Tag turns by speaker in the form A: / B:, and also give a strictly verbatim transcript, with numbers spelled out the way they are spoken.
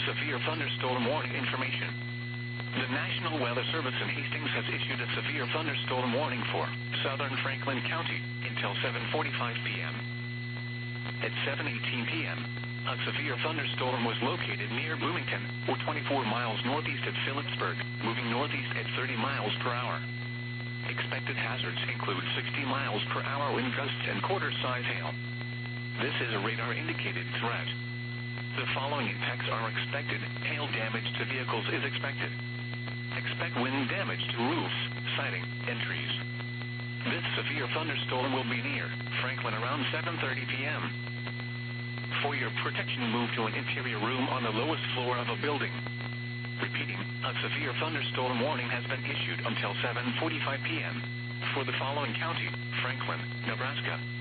A: severe thunderstorm warning information. The National Weather Service in Hastings has issued a severe thunderstorm warning for southern Franklin County until seven forty-five p.m. At seven eighteen p.m., a severe thunderstorm was located near Bloomington, or twenty-four miles northeast of Phillipsburg, moving northeast at thirty miles per hour. Expected hazards include sixty miles per hour wind gusts and quarter-size hail. This is a radar-indicated threat. The following impacts are expected. Hail damage to vehicles is expected. Expect wind damage to roofs, siding, and trees. This severe thunderstorm will be near Franklin around seven thirty p.m. For your protection, move to an interior room on the lowest floor of a building. Repeating, a severe thunderstorm warning has been issued until seven forty-five p.m. for the following county: Franklin, Nebraska,